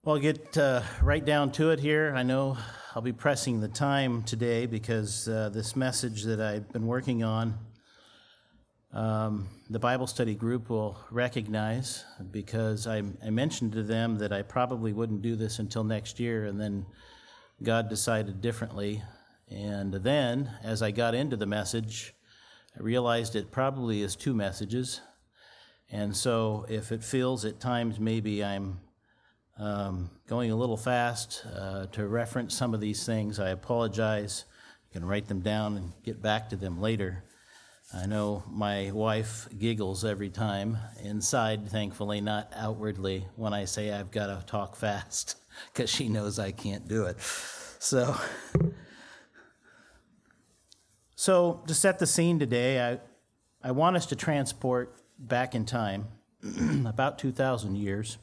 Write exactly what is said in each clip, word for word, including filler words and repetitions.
Well, I'll get uh, right down to it here. I know I'll be pressing the time today because uh, this message that I've been working on, um, the Bible study group will recognize, because I, I mentioned to them that I probably wouldn't do this until next year, and then God decided differently. And then, as I got into the message, I realized it probably is two messages. And so if it feels at times maybe I'm Um, going a little fast uh, to reference some of these things, I apologize. You can write them down and get back to them later. I know my wife giggles every time, inside, thankfully, not outwardly, when I say I've got to talk fast, because she knows I can't do it. So, so to set the scene today, I, I want us to transport back in time, about two thousand years.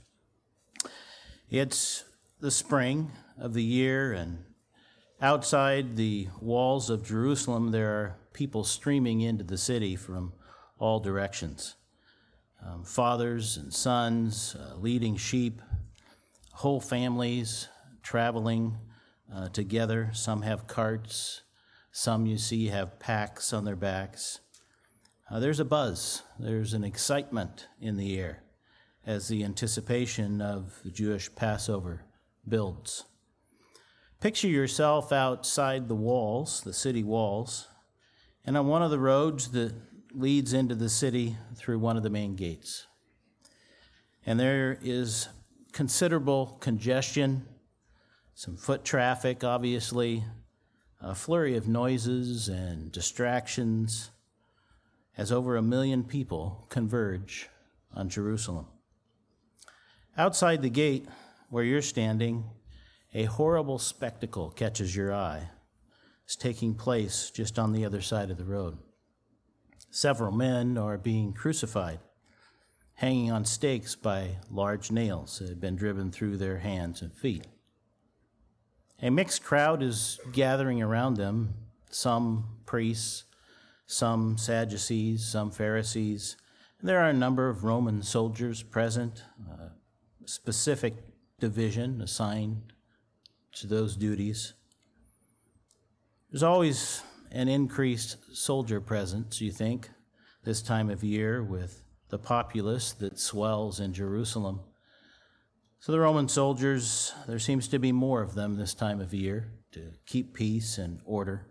It's the spring of the year, and outside the walls of Jerusalem, there are people streaming into the city from all directions. Um, fathers and sons, uh, leading sheep, whole families traveling uh, together. Some have carts. Some, you see, have packs on their backs. Uh, there's a buzz. There's an excitement in the air as the anticipation of the Jewish Passover builds. Picture yourself outside the walls, the city walls, and on one of the roads that leads into the city through one of the main gates. And there is considerable congestion, some foot traffic, obviously, a flurry of noises and distractions as over a million people converge on Jerusalem. Outside the gate, where you're standing, a horrible spectacle catches your eye. It's taking place just on the other side of the road. Several men are being crucified, hanging on stakes by large nails that have been driven through their hands and feet. A mixed crowd is gathering around them, some priests, some Sadducees, some Pharisees. There are a number of Roman soldiers present, uh, specific division assigned to those duties. There's always an increased soldier presence, you think, this time of year with the populace that swells in Jerusalem. So the Roman soldiers, there seems to be more of them this time of year to keep peace and order.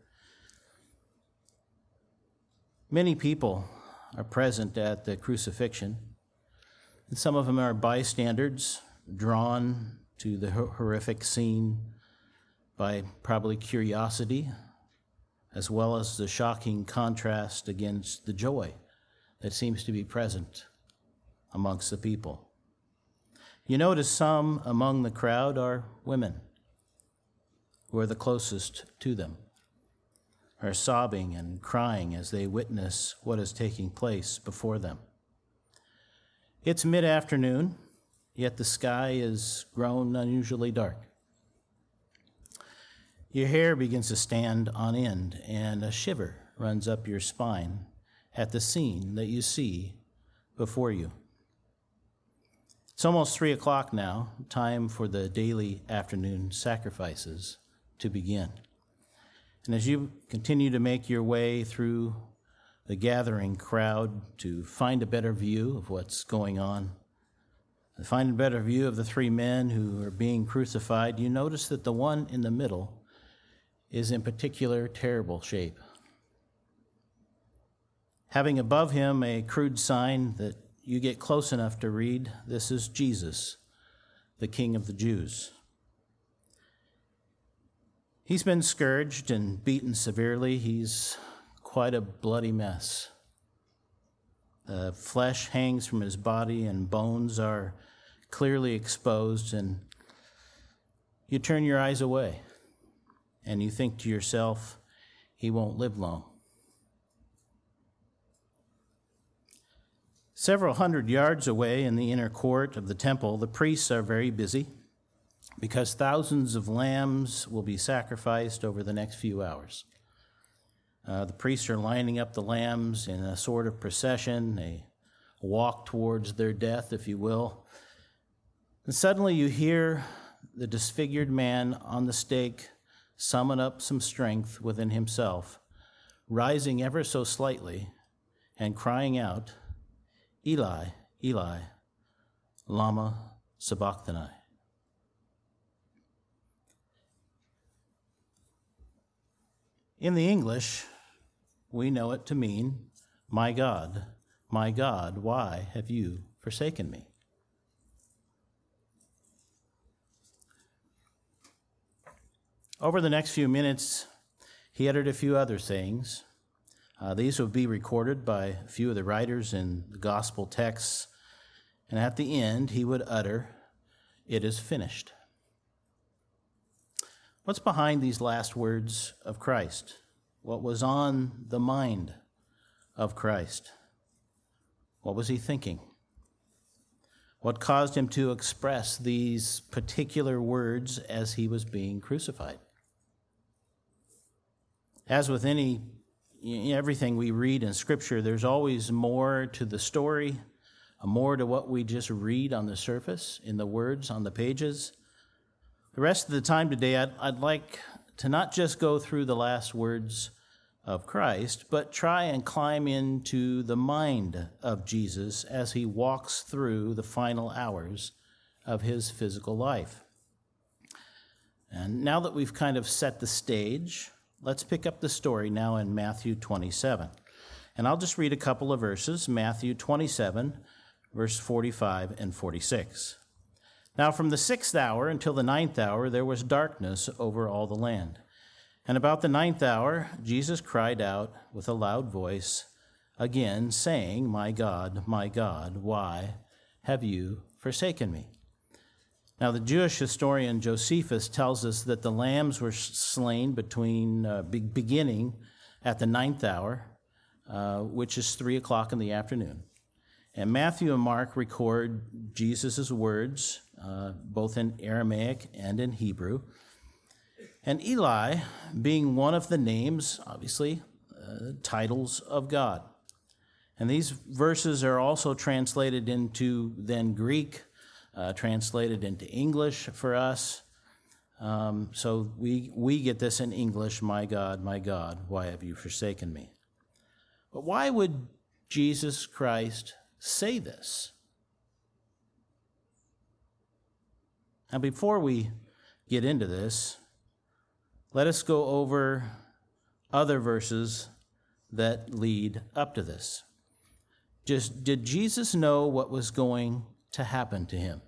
Many people are present at the crucifixion. And some of them are bystanders, drawn to the horrific scene by probably curiosity, as well as the shocking contrast against the joy that seems to be present amongst the people. You notice some among the crowd are women who are the closest to them, are sobbing and crying as they witness what is taking place before them. It's mid-afternoon, yet the sky is grown unusually dark. Your hair begins to stand on end, and a shiver runs up your spine at the scene that you see before you. It's almost three o'clock now, time for the daily afternoon sacrifices to begin. And as you continue to make your way through the gathering crowd to find a better view of what's going on, to find a better view of the three men who are being crucified, you notice that the one in the middle is in particular terrible shape. Having above him a crude sign that you get close enough to read, "This is Jesus, the King of the Jews." He's been scourged and beaten severely. He's quite a bloody mess. The flesh hangs from his body and bones are clearly exposed, and you turn your eyes away and you think to yourself, he won't live long. Several hundred yards away in the inner court of the temple, the priests are very busy because thousands of lambs will be sacrificed over the next few hours. Uh, the priests are lining up the lambs in a sort of procession, a walk towards their death, if you will. And suddenly you hear the disfigured man on the stake summon up some strength within himself, rising ever so slightly and crying out, "Eli, Eli, lama sabachthani." In the English, we know it to mean, "My God, my God, why have you forsaken me?" Over the next few minutes, he uttered a few other sayings. Uh, these will be recorded by a few of the writers in the gospel texts. And at the end, he would utter, "It is finished." What's behind these last words of Christ? What was on the mind of Christ? What was he thinking? What caused him to express these particular words as he was being crucified? As with any everything we read in Scripture, there's always more to the story, more to what we just read on the surface in the words on the pages. The rest of the time today, I'd, I'd like to not just go through the last words of Christ, but try and climb into the mind of Jesus as he walks through the final hours of his physical life. And now that we've kind of set the stage, let's pick up the story now in Matthew twenty-seven. And I'll just read a couple of verses, Matthew twenty-seven, verse forty-five and forty-six. "Now from the sixth hour until the ninth hour there was darkness over all the land. And about the ninth hour Jesus cried out with a loud voice again, saying, 'My God, my God, why have you forsaken me?'" Now, the Jewish historian Josephus tells us that the lambs were slain between uh, be- beginning at the ninth hour, uh, which is three o'clock in the afternoon. And Matthew and Mark record Jesus' words, uh, both in Aramaic and in Hebrew. And Eli being one of the names, obviously, uh, titles of God. And these verses are also translated into then Greek, Uh, translated into English for us. Um, so we we get this in English, "My God, my God, why have you forsaken me?" But why would Jesus Christ say this? Now, before we get into this, let us go over other verses that lead up to this. Just, did Jesus know what was going to happen to him?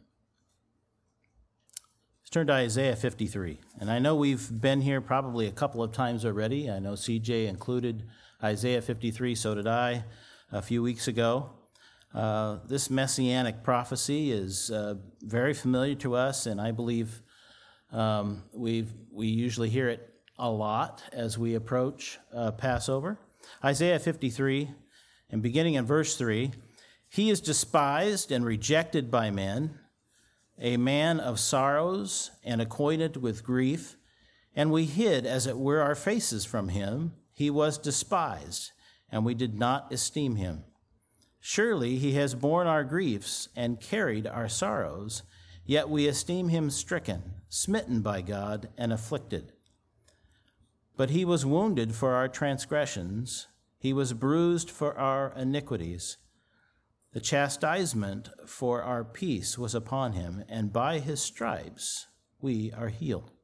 Let's turn to Isaiah fifty-three. And I know we've been here probably a couple of times already. I know C J included Isaiah fifty-three, so did I a few weeks ago. Uh, this messianic prophecy is uh, very familiar to us, and I believe um, we we usually hear it a lot as we approach uh, Passover. Isaiah fifty-three, and beginning in verse three, "He is despised and rejected by men, a man of sorrows and acquainted with grief, and we hid, as it were, our faces from him. He was despised, and we did not esteem him. Surely he has borne our griefs and carried our sorrows, yet we esteem him stricken, smitten by God, and afflicted. But he was wounded for our transgressions, he was bruised for our iniquities. The chastisement for our peace was upon him, and by his stripes we are healed."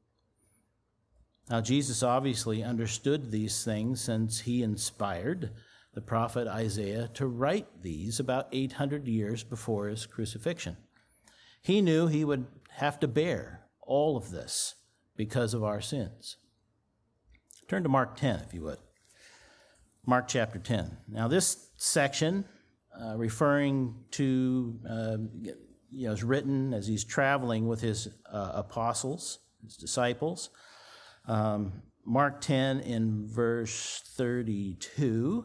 Now, Jesus obviously understood these things, since he inspired the prophet Isaiah to write these about eight hundred years before his crucifixion. He knew he would have to bear all of this because of our sins. Turn to Mark ten, if you would. Mark chapter ten. Now, this section, Uh, referring to, uh, you know, is written as he's traveling with his uh, apostles, his disciples. Um, Mark ten in verse thirty-two.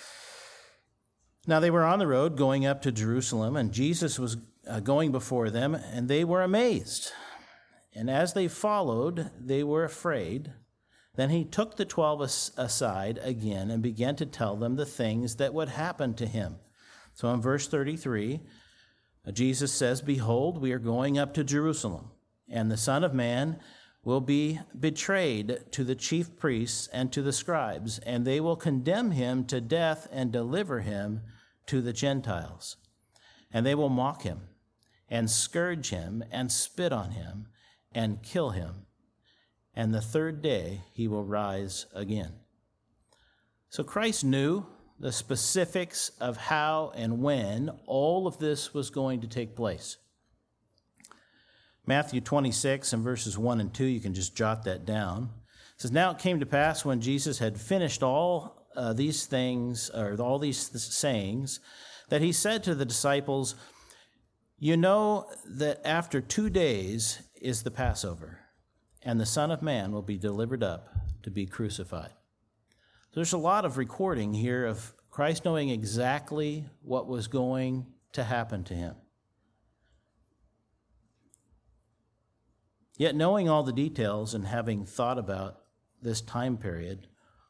"Now they were on the road going up to Jerusalem, and Jesus was uh, going before them, and they were amazed. And as they followed, they were afraid. Then he took the twelve as- aside again and began to tell them the things that would happen to him." So in verse thirty-three, Jesus says, "Behold, we are going up to Jerusalem, and the Son of Man will be betrayed to the chief priests and to the scribes, and they will condemn him to death and deliver him to the Gentiles. And they will mock him and scourge him and spit on him and kill him. And the third day he will rise again. So Christ knew the specifics of how and when all of this was going to take place. Matthew twenty-six and verses one and two, you can just jot that down. It says, "Now it came to pass when Jesus had finished all uh, these things, or all these th- sayings, that he said to the disciples, 'You know that after two days is the Passover, and the Son of Man will be delivered up to be crucified.'" There's a lot of recording here of Christ knowing exactly what was going to happen to him. Yet knowing all the details and having thought about this time period,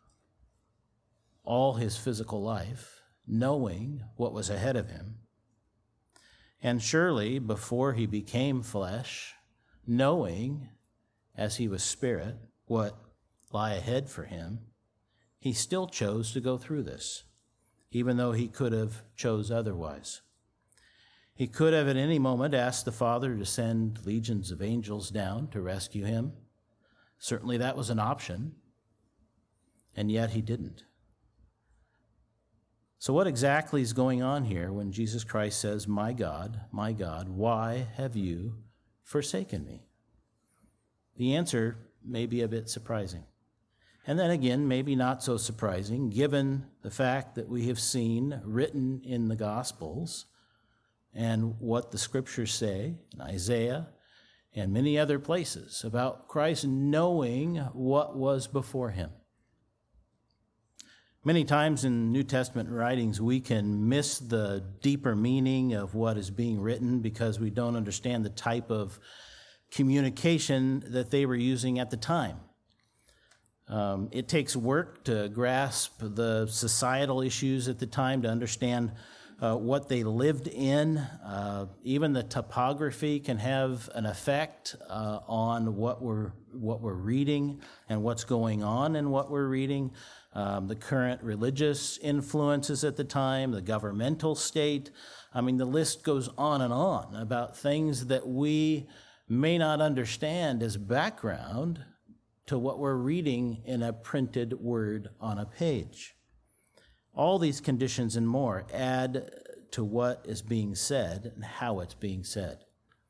all his physical life, knowing what was ahead of him, and surely before he became flesh, knowing as he was spirit what lie ahead for him, he still chose to go through this, even though he could have chose otherwise. He could have at any moment asked the Father to send legions of angels down to rescue him. Certainly that was an option, and yet he didn't. So what exactly is going on here when Jesus Christ says, "My God, my God, why have you forsaken me?" The answer may be a bit surprising. And then again, maybe not so surprising, given the fact that we have seen written in the Gospels and what the Scriptures say in Isaiah and many other places about Christ knowing what was before him. Many times in New Testament writings, we can miss the deeper meaning of what is being written because we don't understand the type of communication that they were using at the time. Um, it takes work to grasp the societal issues at the time to understand uh, what they lived in. Uh, even the topography can have an effect uh, on what we're what we're reading and what's going on in what we're reading. Um, the current religious influences at the time, the governmental state. I mean, the list goes on and on about things that we may not understand as background to what we're reading in a printed word on a page. All these conditions and more add to what is being said and how it's being said.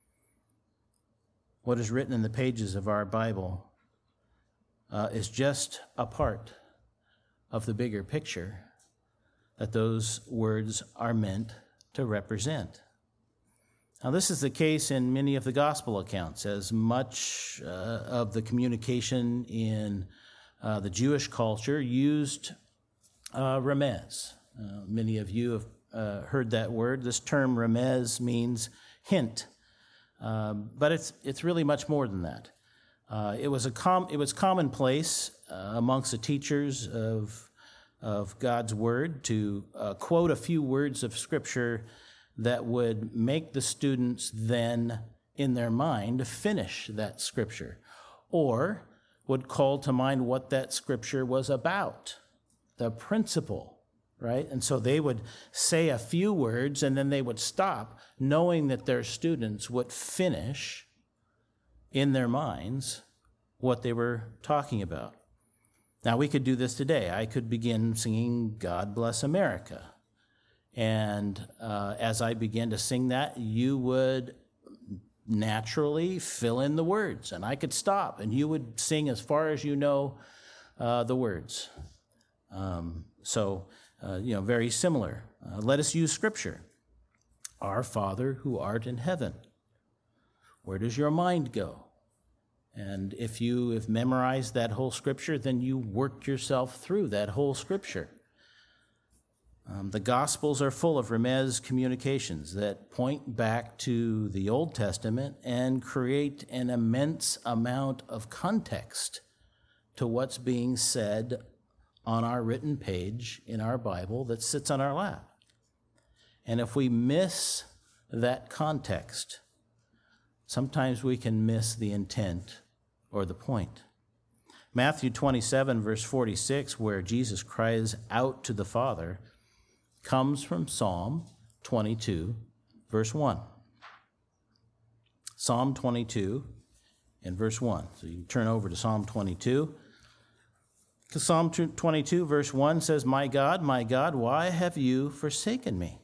What is written in the pages of our Bible uh, is just a part of the bigger picture that those words are meant to represent. Now, this is the case in many of the gospel accounts, as much uh, of the communication in uh, the Jewish culture used uh, remez. Uh, many of you have uh, heard that word. This term remez means hint, uh, but it's it's really much more than that. Uh, it was a com- it was commonplace uh, amongst the teachers of of God's word to uh, quote a few words of Scripture that would make the students then, in their mind, finish that Scripture, or would call to mind what that Scripture was about, the principle, right? And so they would say a few words, and then they would stop, knowing that their students would finish in their minds what they were talking about. Now, we could do this today. I could begin singing "God Bless America." And uh, as I began to sing that, you would naturally fill in the words. And I could stop, and you would sing as far as you know uh, the words. Um, so, uh, you know, very similar. Uh, let us use Scripture. Our Father who art in heaven. Where does your mind go? And if you have memorized that whole Scripture, then you worked yourself through that whole Scripture. Um, the Gospels are full of remez communications that point back to the Old Testament and create an immense amount of context to what's being said on our written page in our Bible that sits on our lap. And if we miss that context, sometimes we can miss the intent or the point. Matthew twenty-seven, verse forty-six, where Jesus cries out to the Father, comes from Psalm twenty-two, verse one. Psalm twenty-two and verse one. So you turn over to Psalm twenty-two. Because Psalm twenty-two, verse one says, "My God, my God, why have you forsaken me?"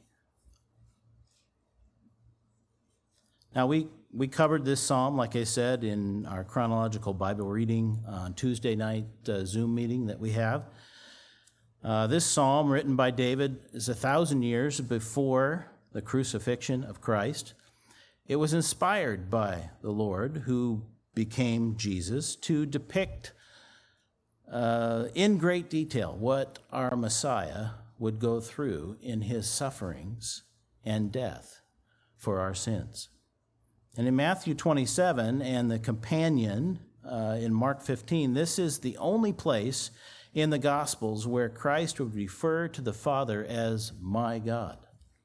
Now, we, we covered this psalm, like I said, in our chronological Bible reading on Tuesday night uh, Zoom meeting that we have. Uh, this psalm, written by David, is a thousand years before the crucifixion of Christ. It was inspired by the Lord, who became Jesus, to depict uh, in great detail what our Messiah would go through in his sufferings and death for our sins. And in Matthew twenty-seven and the companion uh, in Mark fifteen, this is the only place in the Gospels where Christ would refer to the Father as my God,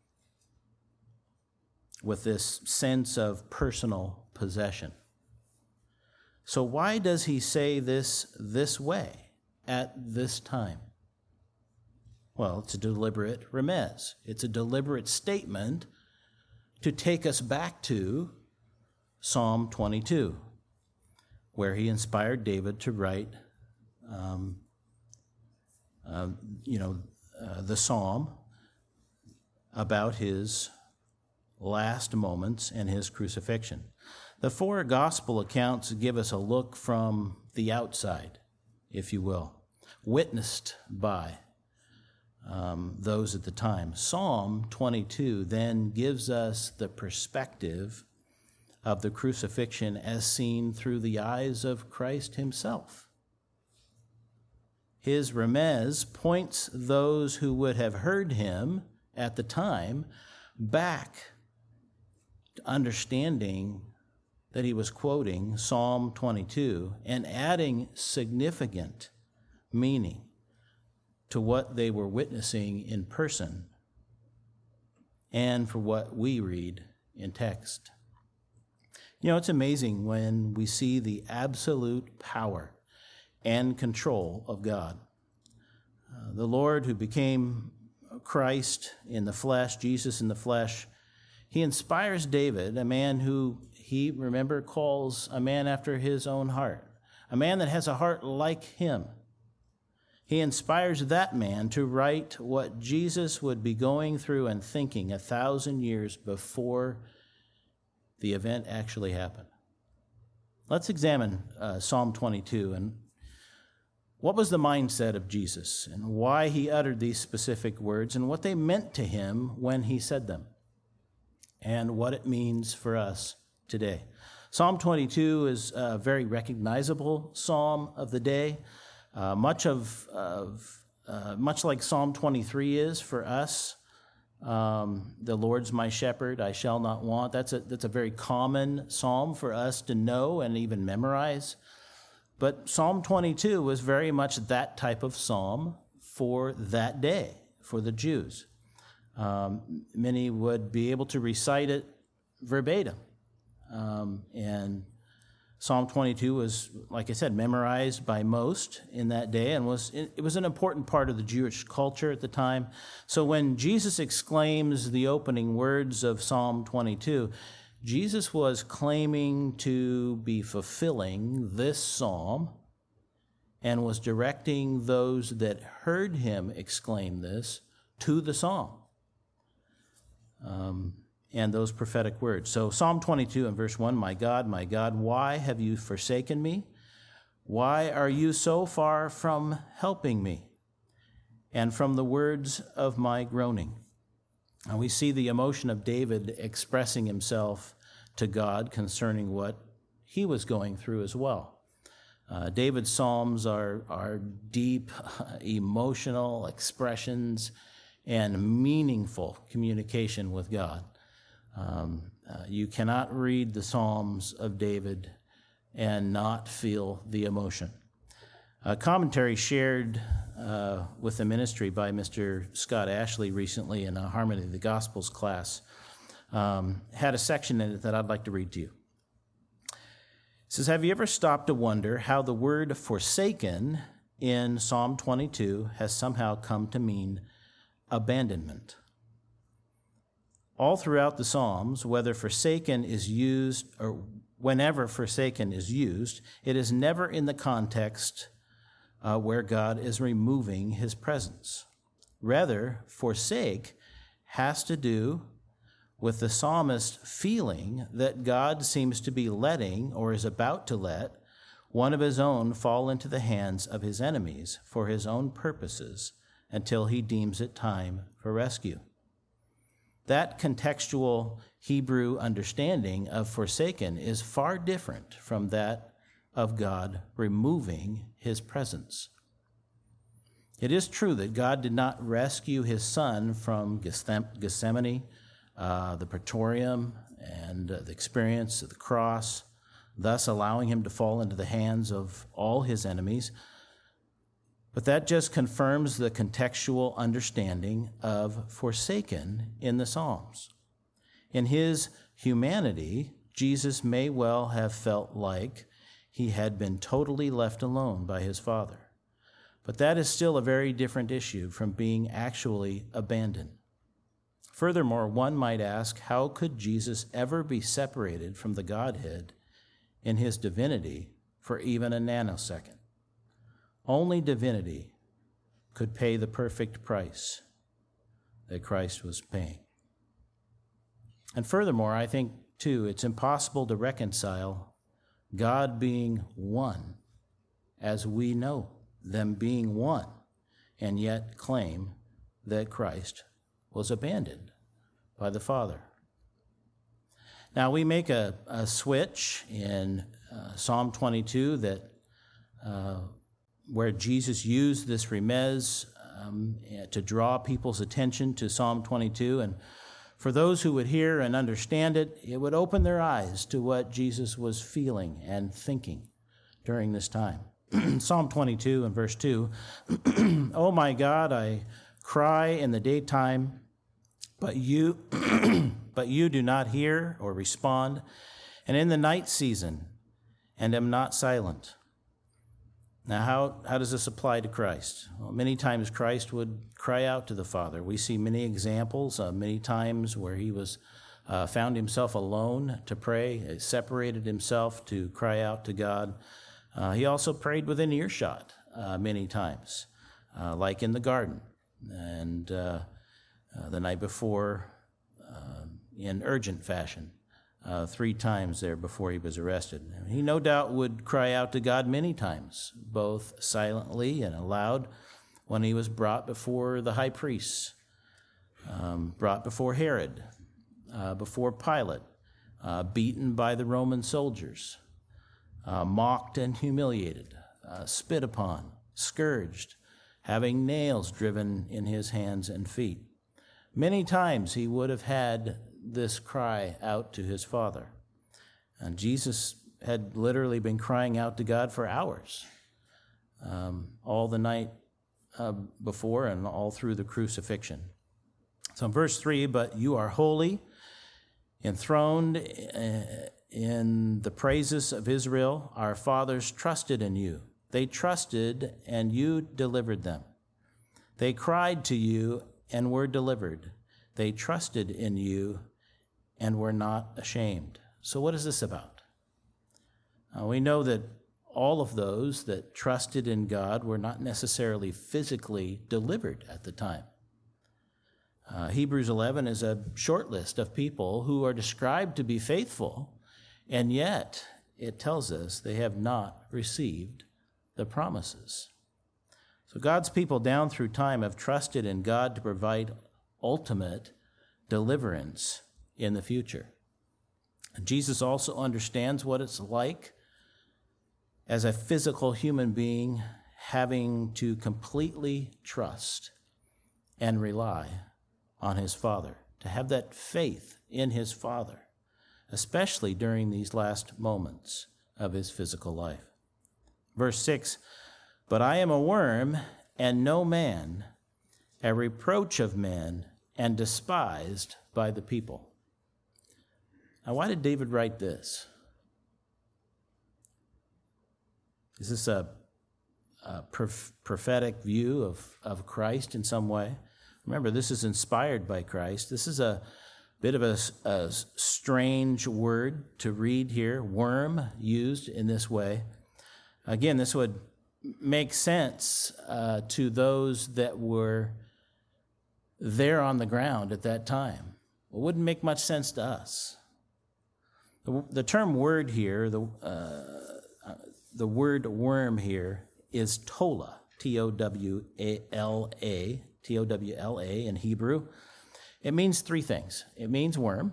with this sense of personal possession. So why does he say this this way at this time? Well, it's a deliberate remez. It's a deliberate statement to take us back to Psalm twenty-two, where he inspired David to write, um, uh, you know, uh, the psalm about his last moments and his crucifixion. The four gospel accounts give us a look from the outside, if you will, witnessed by um, those at the time. Psalm twenty-two then gives us the perspective of the crucifixion as seen through the eyes of Christ himself. His remez points those who would have heard him at the time back to understanding that he was quoting Psalm twenty-two and adding significant meaning to what they were witnessing in person and for what we read in text. You know, it's amazing when we see the absolute power and control of God. Uh, the Lord who became Christ in the flesh, Jesus in the flesh, he inspires David, a man who he, remember, calls a man after his own heart, a man that has a heart like him. He inspires that man to write what Jesus would be going through and thinking a thousand years before the event actually happened. Let's examine uh, Psalm twenty-two and what was the mindset of Jesus and why he uttered these specific words and what they meant to him when he said them and what it means for us today. Psalm twenty-two is a very recognizable psalm of the day, uh, much of, of uh, much like Psalm twenty-three is for us. Um, the Lord's my shepherd, I shall not want. That's a that's a very common psalm for us to know and even memorize. But Psalm twenty-two was very much that type of psalm for that day, for the Jews. Um, many would be able to recite it verbatim. Um, and Psalm twenty-two was, like I said, memorized by most in that day, and was it was an important part of the Jewish culture at the time. So when Jesus exclaims the opening words of Psalm twenty-two, Jesus was claiming to be fulfilling this psalm and was directing those that heard him exclaim this to the psalm. Um And those prophetic words. So Psalm twenty-two and verse one, "My God, my God, why have you forsaken me? Why are you so far from helping me and from the words of my groaning?" And we see the emotion of David expressing himself to God concerning what he was going through as well. Uh, David's psalms are, are deep, emotional expressions and meaningful communication with God. Um, uh, you cannot read the Psalms of David and not feel the emotion. A commentary shared uh, with the ministry by Mister Scott Ashley recently in a Harmony of the Gospels class um, had a section in it that I'd like to read to you. says, have you ever stopped to wonder how the word forsaken in Psalm twenty-two has somehow come to mean abandonment? All throughout the Psalms, whether forsaken is used, or whenever forsaken is used, it is never in the context uh, where God is removing his presence. Rather, forsake has to do with the psalmist feeling that God seems to be letting, or is about to let, one of his own fall into the hands of his enemies for his own purposes until he deems it time for rescue. That contextual Hebrew understanding of forsaken is far different from that of God removing his presence. It is true that God did not rescue his son from Gethsemane, uh, the Praetorium, and uh, the experience of the cross, thus allowing him to fall into the hands of all his enemies. But that just confirms the contextual understanding of forsaken in the Psalms. In his humanity, Jesus may well have felt like he had been totally left alone by his Father. But that is still a very different issue from being actually abandoned. Furthermore, one might ask, how could Jesus ever be separated from the Godhead in his divinity for even a nanosecond? Only divinity could pay the perfect price that Christ was paying. And furthermore, I think, too, it's impossible to reconcile God being one as we know them being one, and yet claim that Christ was abandoned by the Father. Now, we make a, a switch in uh, Psalm twenty-two that uh, where Jesus used this remez um, to draw people's attention to Psalm twenty-two. And for those who would hear and understand it, it would open their eyes to what Jesus was feeling and thinking during this time. Psalm twenty-two and verse two, "Oh my God, I cry in the daytime, but you, but you do not hear or respond, and in the night season, and am not silent." Now, how, how does this apply to Christ? Well, many times Christ would cry out to the Father. We see many examples, uh, many times where he was uh, found himself alone to pray, separated himself to cry out to God. Uh, he also prayed within earshot uh, many times, uh, like in the garden, and uh, uh, the night before uh, in urgent fashion. Uh, three times there before he was arrested. He no doubt would cry out to God many times, both silently and aloud, when he was brought before the high priests, um, brought before Herod, uh, before Pilate, uh, beaten by the Roman soldiers, uh, mocked and humiliated, uh, spit upon, scourged, having nails driven in his hands and feet. Many times he would have had this cry out to his Father. And Jesus had literally been crying out to God for hours, um, all the night uh, before and all through the crucifixion. So in verse three, "But you are holy, enthroned in the praises of Israel. Our fathers trusted in you. They trusted, and you delivered them. They cried to you and were delivered. They trusted in you and were not ashamed." So what is this about? Uh, we know that all of those that trusted in God were not necessarily physically delivered at the time. Uh, Hebrews eleven is a short list of people who are described to be faithful, and yet it tells us they have not received the promises. So God's people down through time have trusted in God to provide ultimate deliverance in the future. Jesus also understands what it's like as a physical human being having to completely trust and rely on his Father, to have that faith in his Father, especially during these last moments of his physical life. Verse six, "But I am a worm and no man, a reproach of men and despised by the people." Now, why did David write this? Is this a, a prof- prophetic view of, of Christ in some way? Remember, this is inspired by Christ. This is a bit of a, a strange word to read here, worm used in this way. Again, this would make sense uh, to those that were there on the ground at that time. It wouldn't make much sense to us. The, the term word here, the, uh, uh, the word worm here is tola, T O W L A, T O W L A in Hebrew. It means three things. It means worm,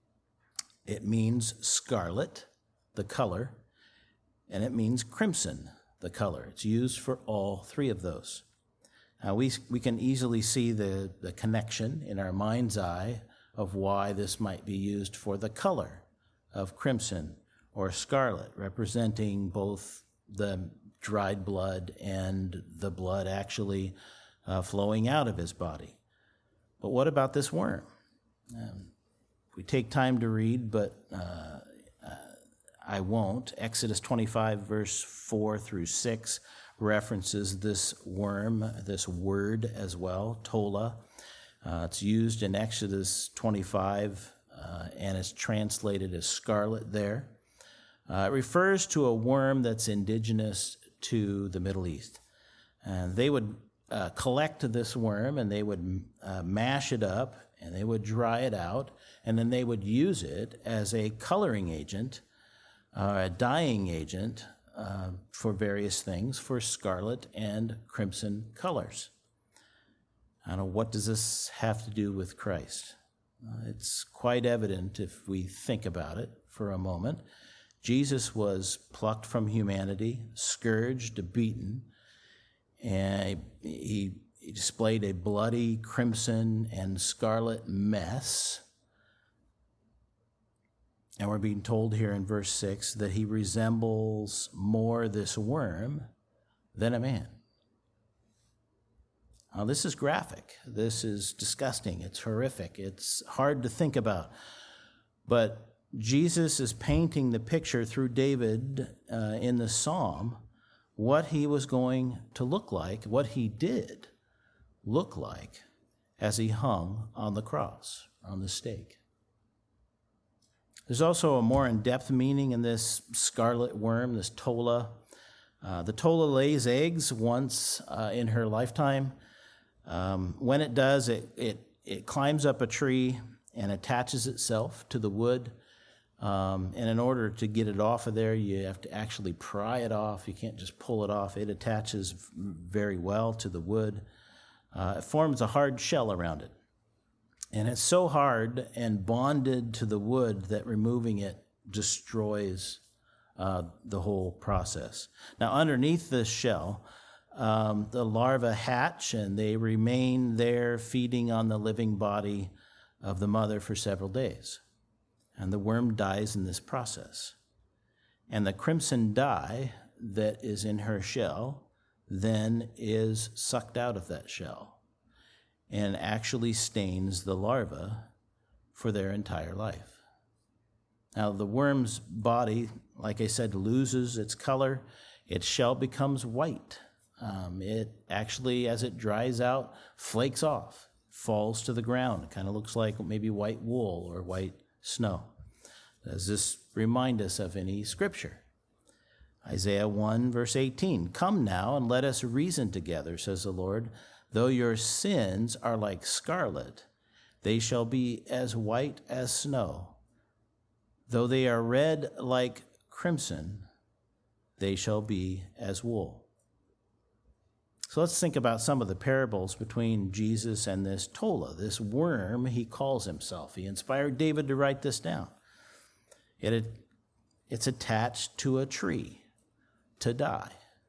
it means scarlet, the color, and it means crimson, the color. It's used for all three of those. Now, we, we can easily see the, the connection in our mind's eye of why this might be used for the color of crimson or scarlet, representing both the dried blood and the blood actually uh, flowing out of his body. But what about this worm? Um, we take time to read, but uh, uh, I won't. Exodus twenty-five, verse four through six references this worm, this word as well, tola. Uh, it's used in Exodus twenty-five, uh, and it's translated as scarlet there. Uh, it refers to a worm that's indigenous to the Middle East. And they would uh, collect this worm, and they would uh, mash it up, and they would dry it out, and then they would use it as a coloring agent, uh, a dyeing agent uh, for various things, for scarlet and crimson colors. I don't know, what does this have to do with Christ? Uh, it's quite evident if we think about it for a moment. Jesus was plucked from humanity, scourged, beaten, and he, he displayed a bloody crimson and scarlet mess. And we're being told here in verse six that he resembles more this worm than a man. Now, this is graphic. This is disgusting. It's horrific. It's hard to think about. But Jesus is painting the picture through David uh, in the psalm, what he was going to look like, what he did look like as he hung on the cross, on the stake. There's also a more in-depth meaning in this scarlet worm, this tola. Uh, the tola lays eggs once uh, in her lifetime. Um, when it does, it, it, it climbs up a tree and attaches itself to the wood. Um, and in order to get it off of there, you have to actually pry it off. You can't just pull it off. It attaches very well to the wood. Uh, it forms a hard shell around it. And it's so hard and bonded to the wood that removing it destroys uh, the whole process. Now, underneath this shell, um, the larvae hatch, and they remain there feeding on the living body of the mother for several days. And the worm dies in this process. And the crimson dye that is in her shell then is sucked out of that shell and actually stains the larva for their entire life. Now, the worm's body, like I said, loses its color. Its shell becomes white. Um, it actually, as it dries out, flakes off, falls to the ground. It kind of looks like maybe white wool or white snow. Does this remind us of any scripture? Isaiah one, verse eighteen, "Come now and let us reason together, says the Lord. Though your sins are like scarlet, they shall be as white as snow. Though they are red like crimson, they shall be as wool." So let's think about some of the parables between Jesus and this tola, this worm he calls himself. He inspired David to write this down. It, it's attached to a tree to die.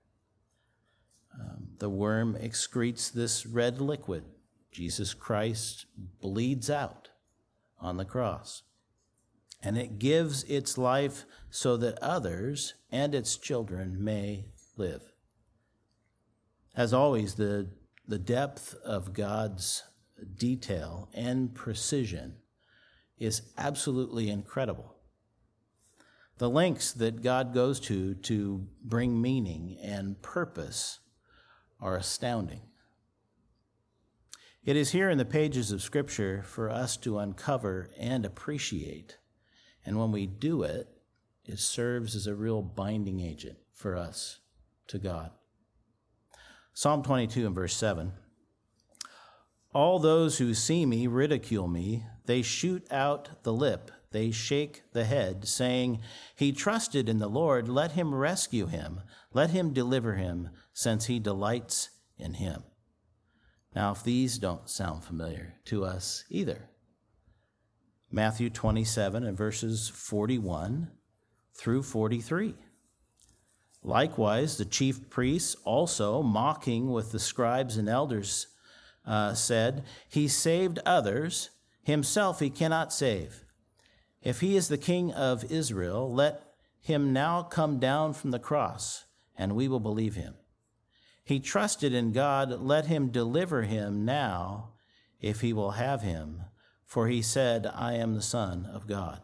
Um, the worm excretes this red liquid. Jesus Christ bleeds out on the cross. And it gives its life so that others and its children may live. As always, the, the depth of God's detail and precision is absolutely incredible. The lengths that God goes to to bring meaning and purpose are astounding. It is here in the pages of Scripture for us to uncover and appreciate. And when we do it, it serves as a real binding agent for us to God. Psalm twenty-two and verse seven. All those who see me ridicule me. They shoot out the lip. They shake the head, saying, he trusted in the Lord. Let him rescue him. Let him deliver him, since he delights in him. Now, if these don't sound familiar to us either. Matthew twenty-seven and verses forty-one through forty-three. Likewise, the chief priests also, mocking with the scribes and elders, uh, said, he saved others, himself he cannot save. If he is the king of Israel, let him now come down from the cross, and we will believe him. He trusted in God, let him deliver him now, if he will have him. For he said, I am the Son of God.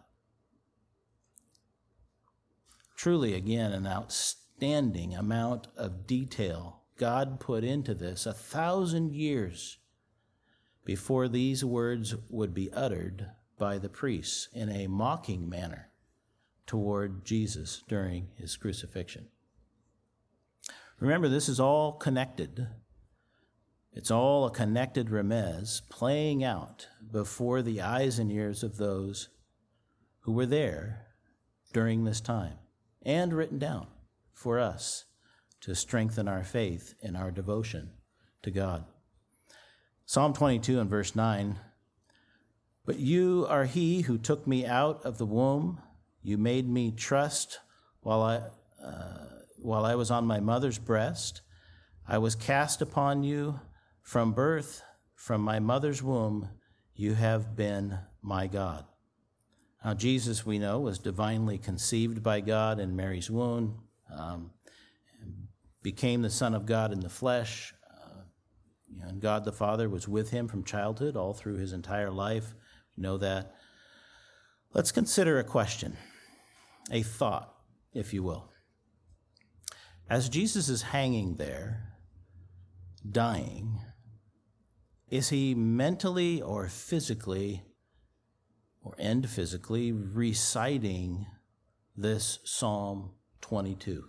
Truly, again, an outstanding amount of detail God put into this a thousand years before these words would be uttered by the priests in a mocking manner toward Jesus during his crucifixion. Remember, this is all connected. It's all a connected remez playing out before the eyes and ears of those who were there during this time and written down for us to strengthen our faith and our devotion to God. Psalm twenty-two and verse nine, but you are he who took me out of the womb. You made me trust while I... Uh, While I was on my mother's breast, I was cast upon you from birth, from my mother's womb, you have been my God. Now, Jesus, we know, was divinely conceived by God in Mary's womb, um, became the Son of God in the flesh, uh, you know, and God the Father was with him from childhood all through his entire life. We know that. Let's consider a question, a thought, if you will. As Jesus is hanging there, dying, is he mentally or physically, or and physically, reciting this Psalm twenty-two?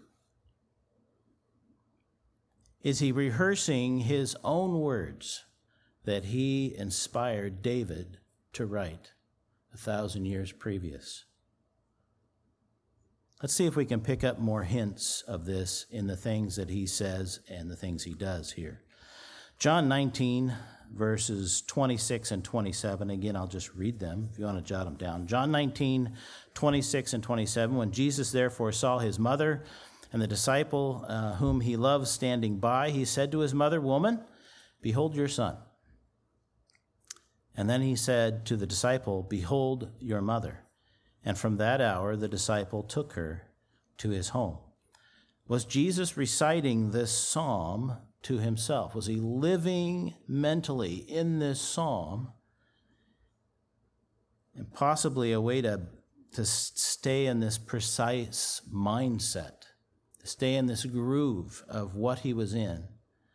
Is he rehearsing his own words that he inspired David to write a thousand years previous? Let's see if we can pick up more hints of this in the things that he says and the things he does here. John nineteen, verses twenty-six and twenty-seven. Again, I'll just read them if you want to jot them down. John nineteen, twenty-six and twenty-seven. When Jesus therefore saw his mother and the disciple uh, whom he loved standing by, he said to his mother, Woman, behold your son. And then he said to the disciple, Behold your mother. And from that hour, the disciple took her to his home. Was Jesus reciting this psalm to himself? Was he living mentally in this psalm? And possibly a way to, to stay in this precise mindset, to stay in this groove of what he was in,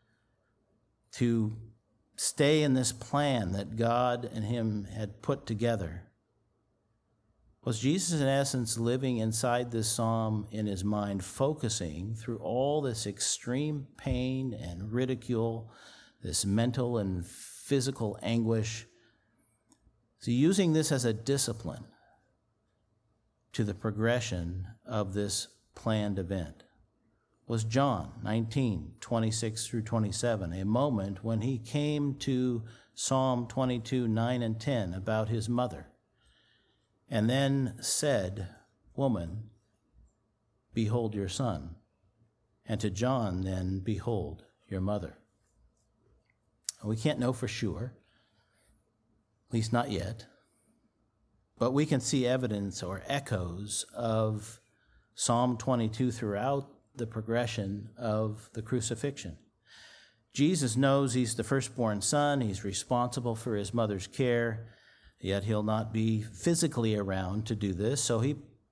to stay in this plan that God and him had put together. Was Jesus, in essence, living inside this psalm in his mind, focusing through all this extreme pain and ridicule, this mental and physical anguish? So using this as a discipline to the progression of this planned event. Was John nineteen, twenty-six through twenty-seven, a moment when he came to Psalm twenty-two, nine and ten about his mother, and then said, Woman, behold your son. And to John, then, behold your mother. We can't know for sure, at least not yet, but we can see evidence or echoes of Psalm twenty-two throughout the progression of the crucifixion. Jesus knows he's the firstborn son. He's responsible for his mother's care. Yet he'll not be physically around to do this, so he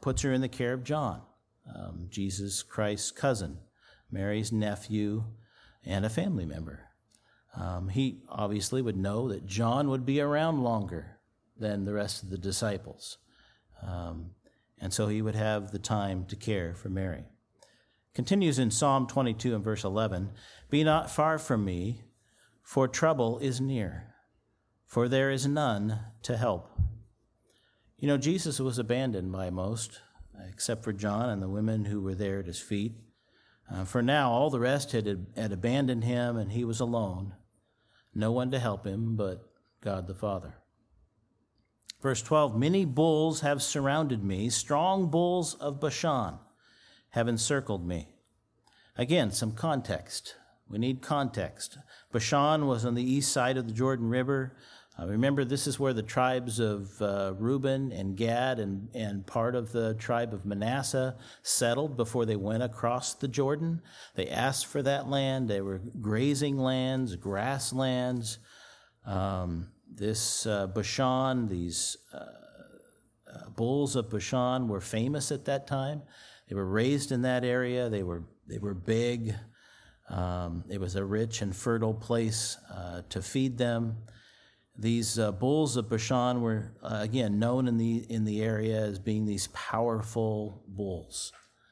puts her in the care of John, um, Jesus Christ's cousin, Mary's nephew, and a family member. Um, he obviously would know that John would be around longer than the rest of the disciples. Um, and so he would have the time to care for Mary. Continues in Psalm twenty-two and verse eleven, "Be not far from me, for trouble is near, for there is none to help." You know, Jesus was abandoned by most, except for John and the women who were there at his feet. Uh, for now, all the rest had, had abandoned him, and he was alone. No one to help him but God the Father. Verse twelve, "Many bulls have surrounded me, strong bulls of Bashan have encircled me." Again, some context. We need context. Bashan was on the east side of the Jordan River. Uh, remember, this is where the tribes of uh, Reuben and Gad and, and part of the tribe of Manasseh settled before they went across the Jordan. They asked for that land. They were grazing lands, grasslands. Um, this uh, Bashan, these uh, uh, bulls of Bashan were famous at that time. They were raised in that area. They were they were big. Um, it was a rich and fertile place uh, to feed them. These uh, bulls of Bashan were, uh, again, known in the in the area as being these powerful bulls.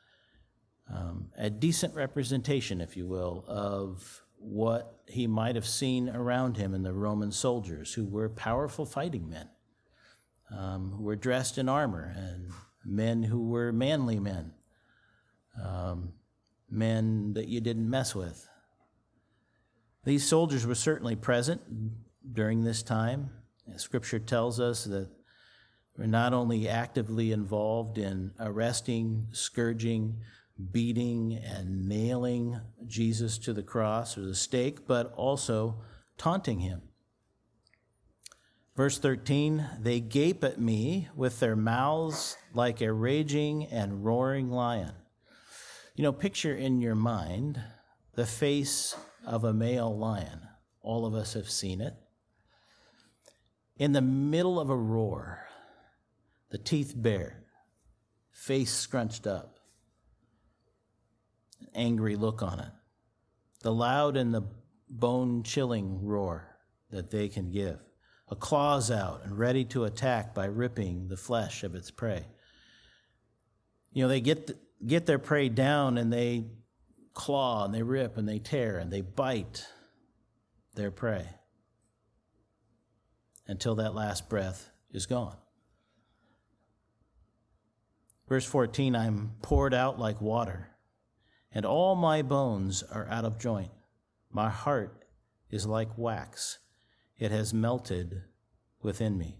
Um, a decent representation, if you will, of what he might have seen around him in the Roman soldiers, who were powerful fighting men, um, who were dressed in armor, and men who were manly men, um, men that you didn't mess with. These soldiers were certainly present during this time. Scripture tells us that we're not only actively involved in arresting, scourging, beating, and nailing Jesus to the cross or the stake, but also taunting him. Verse thirteen, "They gape at me with their mouths like a raging and roaring lion." You know, picture in your mind the face of a male lion. All of us have seen it. In the middle of a roar, the teeth bared, face scrunched up, an angry look on it, the loud and the bone-chilling roar that they can give, a claws out and ready to attack by ripping the flesh of its prey. You know, they get the, get their prey down and they claw and they rip and they tear and they bite their prey until that last breath is gone. Verse fourteen, "I'm poured out like water, and all my bones are out of joint. My heart is like wax. It has melted within me."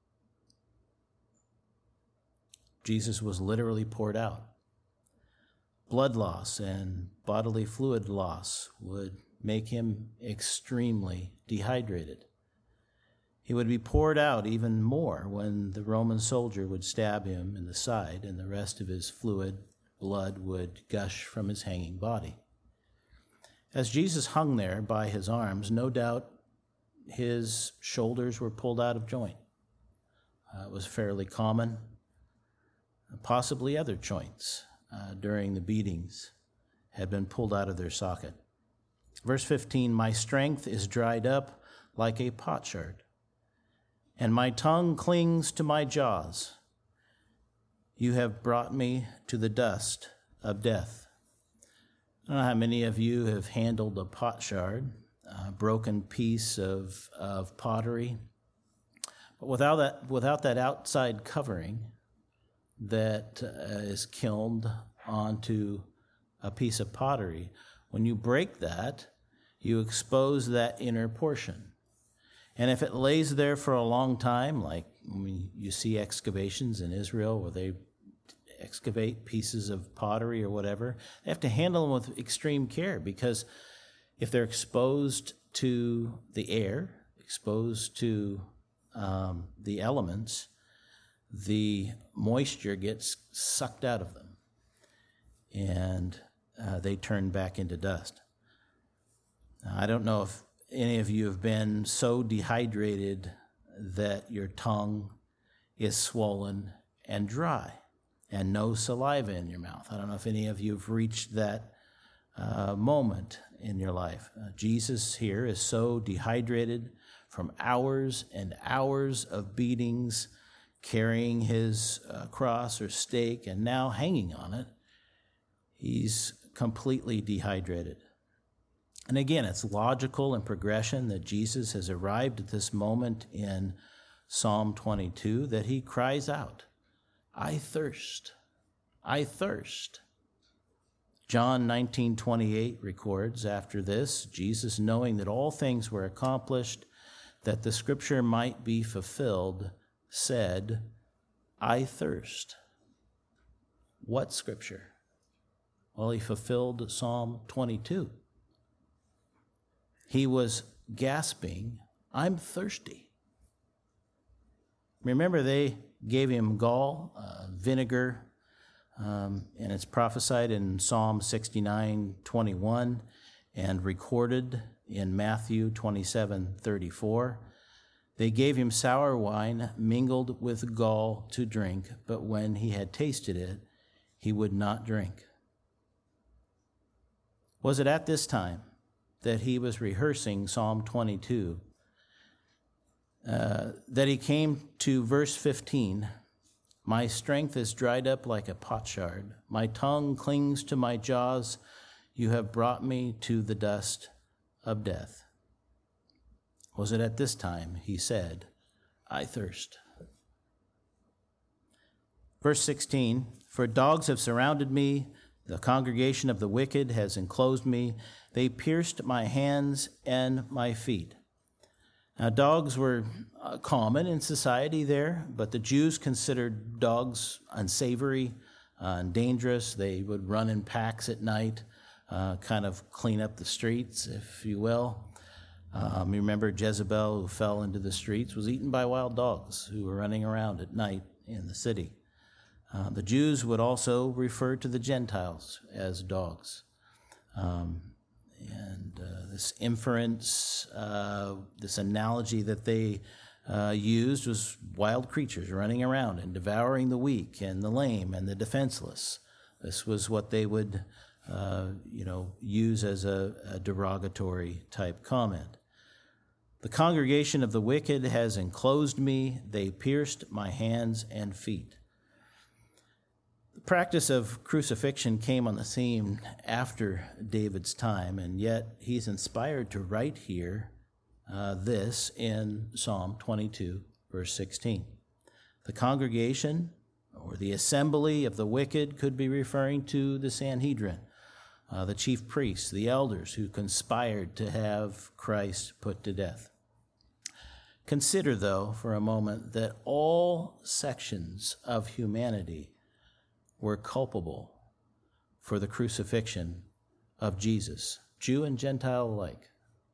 Jesus was literally poured out. Blood loss and bodily fluid loss would make him extremely dehydrated. He would be poured out even more when the Roman soldier would stab him in the side and the rest of his fluid blood would gush from his hanging body. As Jesus hung there by his arms, no doubt his shoulders were pulled out of joint. Uh, it was fairly common. Possibly other joints uh, during the beatings had been pulled out of their socket. Verse fifteen, "My strength is dried up like a potsherd, and my tongue clings to my jaws. You have brought me to the dust of death." I don't know how many of you have handled a potsherd, a broken piece of, of pottery. But without that, without that outside covering that uh, is kilned onto a piece of pottery, when you break that, you expose that inner portion. And if it lays there for a long time, like when you see excavations in Israel where they excavate pieces of pottery or whatever, they have to handle them with extreme care, because if they're exposed to the air, exposed to um, the elements, the moisture gets sucked out of them, and uh, they turn back into dust. Now, I don't know if any of you have been so dehydrated that your tongue is swollen and dry. and no saliva in your mouth. I don't know if any of you have reached that uh, moment in your life. Uh, Jesus here is so dehydrated from hours and hours of beatings, carrying his uh, cross or stake, and now hanging on it. He's completely dehydrated. And again, it's logical in progression that Jesus has arrived at this moment in Psalm twenty-two, that he cries out, I thirst, I thirst. John nineteen twenty-eight records, after this, Jesus, knowing that all things were accomplished, that the scripture might be fulfilled, said, I thirst. What scripture? Well, he fulfilled Psalm twenty-two. He was gasping, I'm thirsty. Remember, they gave him gall, uh, vinegar, um, and it's prophesied in Psalm sixty-nine twenty-one and recorded in Matthew twenty-seven thirty-four. They gave him sour wine mingled with gall to drink, but when he had tasted it, he would not drink. Was it at this time that he was rehearsing Psalm twenty-two, uh, that he came to verse fifteen, my strength is dried up like a potsherd, my tongue clings to my jaws, you have brought me to the dust of death? Was it at this time he said, I thirst? Verse sixteen, for dogs have surrounded me, the congregation of the wicked has enclosed me. They pierced my hands and my feet. Now, dogs were uh, common in society there, but the Jews considered dogs unsavory uh, and dangerous. They would run in packs at night, uh, kind of clean up the streets, if you will. Um, you remember Jezebel, who fell into the streets, was eaten by wild dogs who were running around at night in the city. Uh, the Jews would also refer to the Gentiles as dogs. Um, and uh, this inference, uh, this analogy that they uh, used was wild creatures running around and devouring the weak and the lame and the defenseless. This was what they would, uh, you know, use as a, a derogatory type comment. The congregation of the wicked has enclosed me. They pierced my hands and feet. The practice of crucifixion came on the scene after David's time, and yet he's inspired to write here uh, this in Psalm twenty-two, verse sixteen. The congregation or the assembly of the wicked could be referring to the Sanhedrin, uh, the chief priests, the elders who conspired to have Christ put to death. Consider, though, for a moment that all sections of humanity were culpable for the crucifixion of Jesus, Jew and Gentile alike.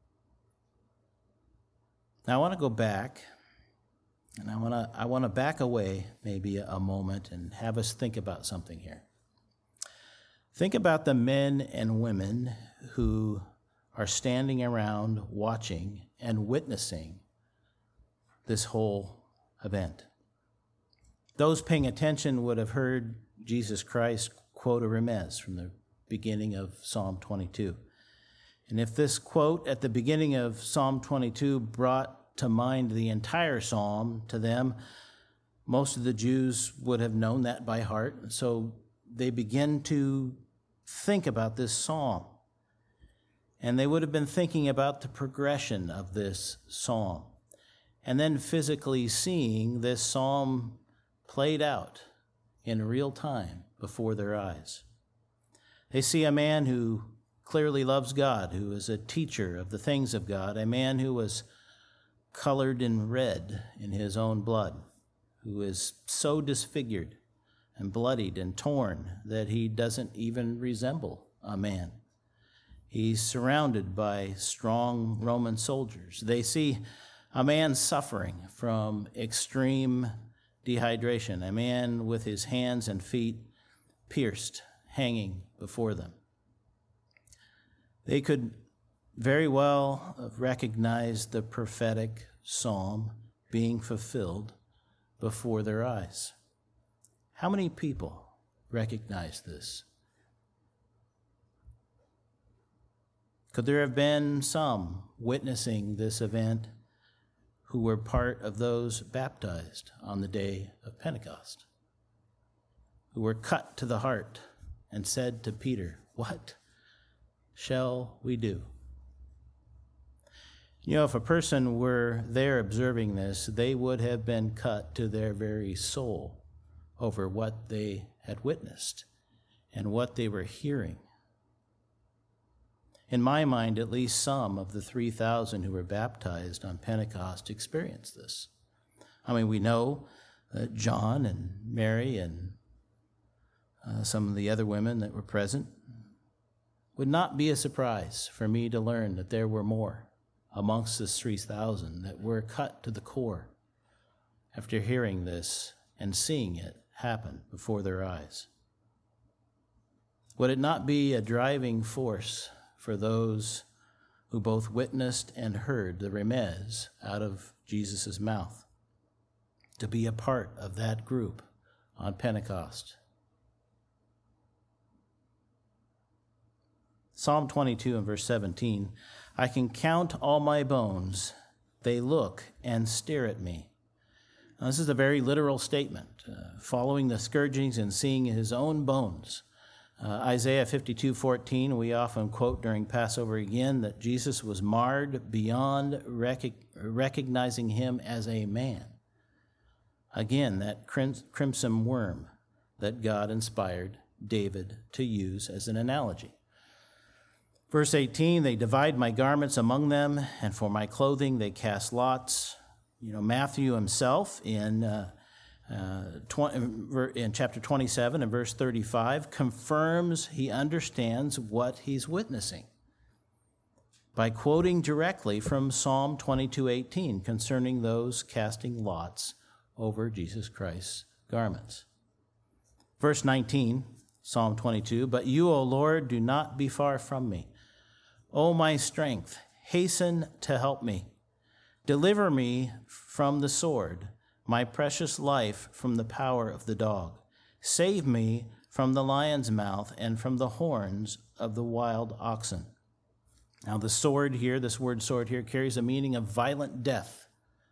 Now I want to go back, and I want to I want to back away maybe a moment and have us think about something here. Think about the men and women who are standing around watching and witnessing this whole event. Those paying attention would have heard Jesus Christ quote a remez from the beginning of Psalm twenty-two. And if this quote at the beginning of Psalm twenty-two brought to mind the entire psalm to them, most of the Jews would have known that by heart. So they begin to think about this psalm. And they would have been thinking about the progression of this psalm. And then physically seeing this psalm played out in real time before their eyes. They see a man who clearly loves God, who is a teacher of the things of God, a man who was colored in red in his own blood, who is so disfigured and bloodied and torn that he doesn't even resemble a man. He's surrounded by strong Roman soldiers. They see a man suffering from extreme dehydration, a man with his hands and feet pierced, hanging before them. They could very well have recognized the prophetic psalm being fulfilled before their eyes. How many people recognize this? Could there have been some witnessing this event who were part of those baptized on the day of Pentecost, who were cut to the heart and said to Peter, "What shall we do?" You know, if a person were there observing this, they would have been cut to their very soul over what they had witnessed and what they were hearing. In my mind, at least some of the three thousand who were baptized on Pentecost experienced this. I mean, we know that John and Mary and uh, some of the other women that were present. Would not be a surprise for me to learn that there were more amongst this three thousand that were cut to the core after hearing this and seeing it happen before their eyes. Would it not be a driving force for those who both witnessed and heard the remez out of Jesus' mouth to be a part of that group on Pentecost? Psalm twenty-two and verse seventeen, "I can count all my bones. They look and stare at me." Now, this is a very literal statement. Uh, following the scourgings and seeing his own bones. Uh, Isaiah fifty-two fourteen, we often quote during Passover again that Jesus was marred beyond rec- recognizing him as a man. Again, that crim- crimson worm that God inspired David to use as an analogy. Verse eighteen, "They divide my garments among them, and for my clothing they cast lots." You know, Matthew himself in uh, uh, twenty, in chapter twenty-seven and verse thirty-five confirms he understands what he's witnessing by quoting directly from Psalm twenty-two eighteen concerning those casting lots over Jesus Christ's garments. Verse nineteen, Psalm twenty-two, "But you, O Lord, do not be far from me. O my strength, hasten to help me. Deliver me from the sword, my precious life from the power of the dog. Save me from the lion's mouth and from the horns of the wild oxen." Now the sword here, this word sword here, carries a meaning of violent death.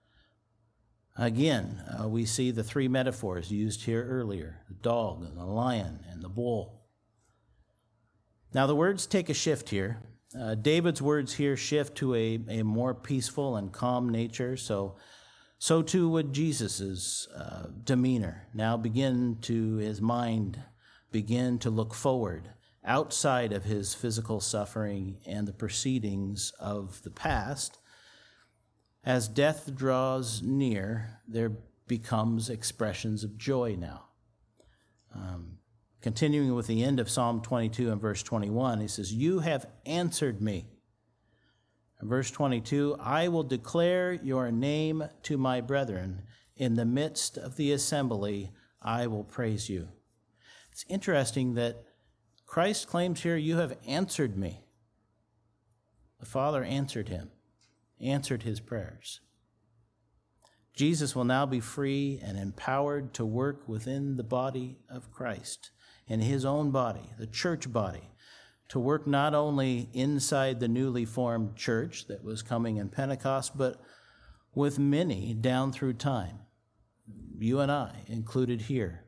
Again, uh, we see the three metaphors used here earlier, the dog, and the lion, and the bull. Now the words take a shift here. Uh, David's words here shift to a, a more peaceful and calm nature, so so too would Jesus' uh, demeanor now begin to, his mind begin to look forward outside of his physical suffering and the proceedings of the past. As death draws near, there becomes expressions of joy now. Um, Continuing with the end of Psalm twenty-two and verse twenty-one, he says, "You have answered me." In verse twenty-two, "I will declare your name to my brethren. In the midst of the assembly, I will praise you." It's interesting that Christ claims here, "You have answered me." The Father answered him, answered his prayers. Jesus will now be free and empowered to work within the body of Christ, in his own body, the church body, to work not only inside the newly formed church that was coming in Pentecost, but with many down through time, you and I included here.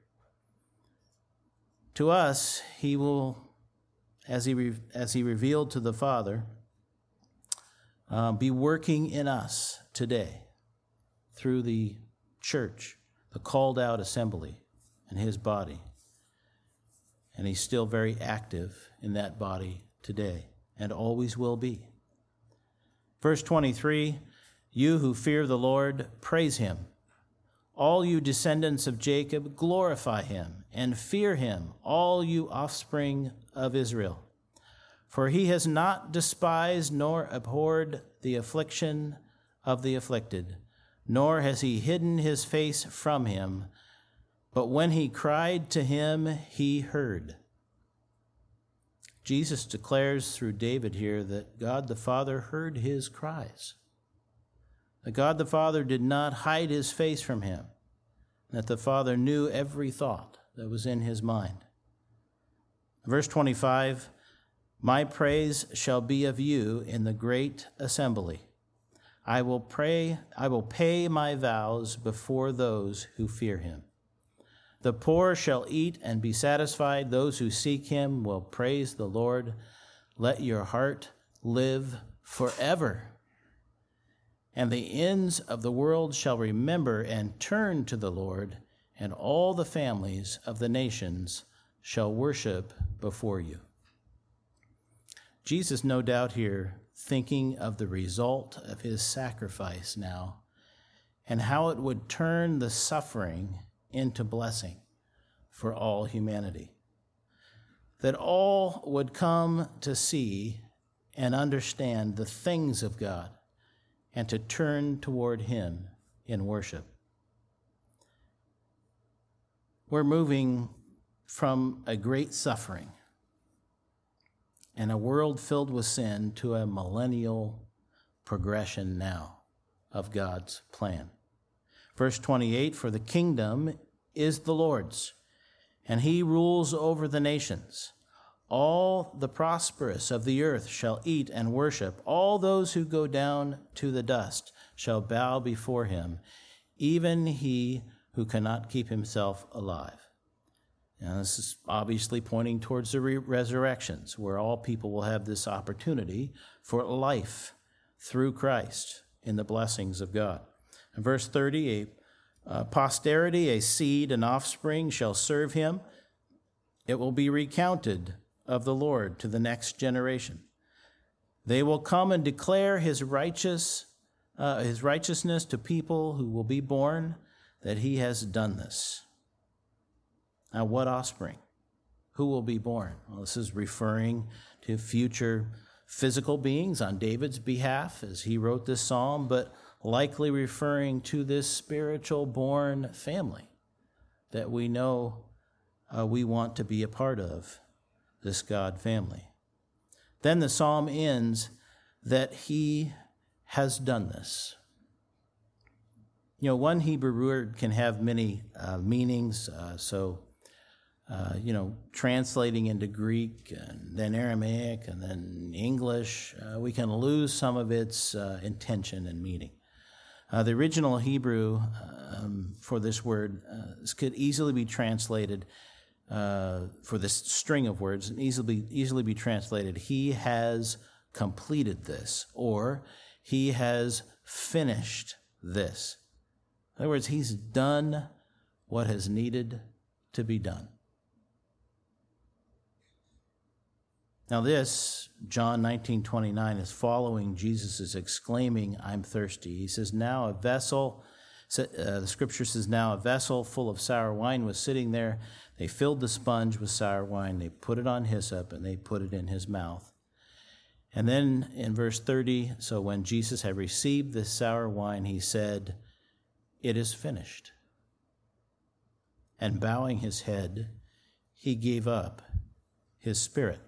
To us, he will, as he, re- as he revealed to the Father, uh, be working in us today through the church, the called out assembly in his body. And he's still very active in that body today and always will be. Verse twenty-three, "You who fear the Lord, praise him. All you descendants of Jacob, glorify him and fear him, all you offspring of Israel. For he has not despised nor abhorred the affliction of the afflicted, nor has he hidden his face from him. But when he cried to him, he heard." Jesus declares through David here that God the Father heard his cries. That God the Father did not hide his face from him. That the Father knew every thought that was in his mind. Verse twenty-five, my praise shall be of you in the great assembly. I will pray, I will pay my vows before those who fear him. The poor shall eat and be satisfied. Those who seek him will praise the Lord. Let your heart live forever. And the ends of the world shall remember and turn to the Lord, and all the families of the nations shall worship before you. Jesus, no doubt here, thinking of the result of his sacrifice now, and how it would turn the suffering into blessing for all humanity. That all would come to see and understand the things of God, and to turn toward him in worship. We're moving from a great suffering and a world filled with sin to a millennial progression now of God's plan. Verse twenty-eight, for the kingdom is the Lord's, and he rules over the nations. All the prosperous of the earth shall eat and worship. All those who go down to the dust shall bow before him, even he who cannot keep himself alive. Now, this is obviously pointing towards the re- resurrections, where all people will have this opportunity for life through Christ in the blessings of God. In verse thirty, a uh, posterity, a seed, an offspring shall serve him. It will be recounted of the Lord to the next generation. They will come and declare his righteous, uh, his righteousness to people who will be born, that he has done this. Now, what offspring? Who will be born? Well, this is referring to future physical beings on David's behalf as he wrote this psalm, but likely referring to this spiritual born family that we know uh, we want to be a part of, this God family. Then the psalm ends that he has done this. You know, one Hebrew word can have many uh, meanings, uh, so Uh, you know, translating into Greek and then Aramaic and then English, uh, we can lose some of its uh, intention and meaning. Uh, the original Hebrew um, for this word uh, could easily be translated, uh, for this string of words, and easily, easily be translated, he has completed this, or he has finished this. In other words, he's done what has needed to be done. Now this, John nineteen twenty-nine, is following Jesus' exclaiming, I'm thirsty. He says, now a vessel, uh, the scripture says, now a vessel full of sour wine was sitting there. They filled the sponge with sour wine. They put it on hyssop, and they put it in his mouth. And then in verse thirty, so when Jesus had received this sour wine, he said, it is finished. And bowing his head, he gave up his spirit.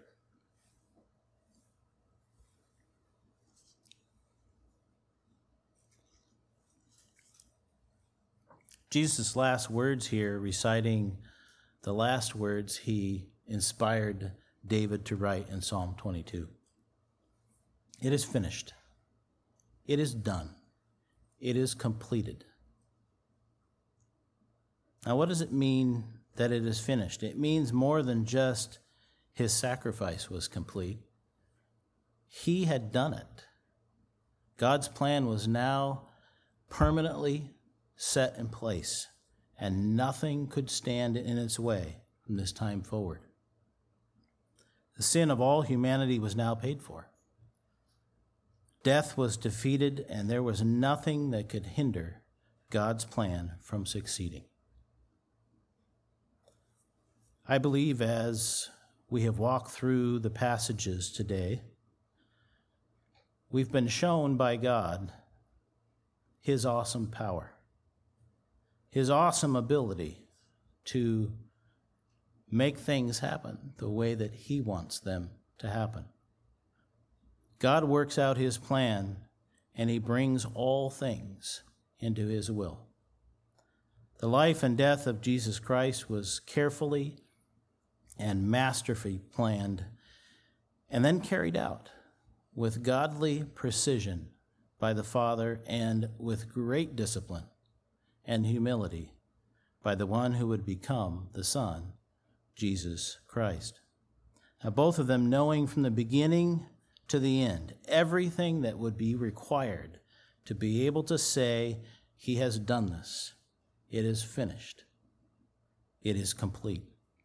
Jesus' last words here, reciting the last words he inspired David to write in Psalm twenty-two. It is finished. It is done. It is completed. Now, what does it mean that it is finished? It means more than just his sacrifice was complete. He had done it. God's plan was now permanently set in place, and nothing could stand in its way from this time forward. The sin of all humanity was now paid for. Death was defeated, and there was nothing that could hinder God's plan from succeeding. I believe as we have walked through the passages today, we've been shown by God his awesome power, his awesome ability to make things happen the way that he wants them to happen. God works out his plan, and he brings all things into his will. The life and death of Jesus Christ was carefully and masterfully planned and then carried out with godly precision by the Father and with great discipline and humility by the one who would become the Son, Jesus Christ. Now, both of them knowing from the beginning to the end everything that would be required to be able to say, he has done this. It is finished. It is complete.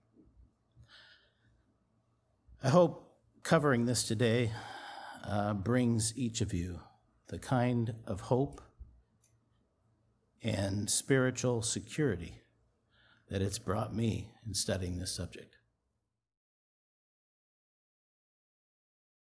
I hope covering this today uh, brings each of you the kind of hope and spiritual security that it's brought me in studying this subject.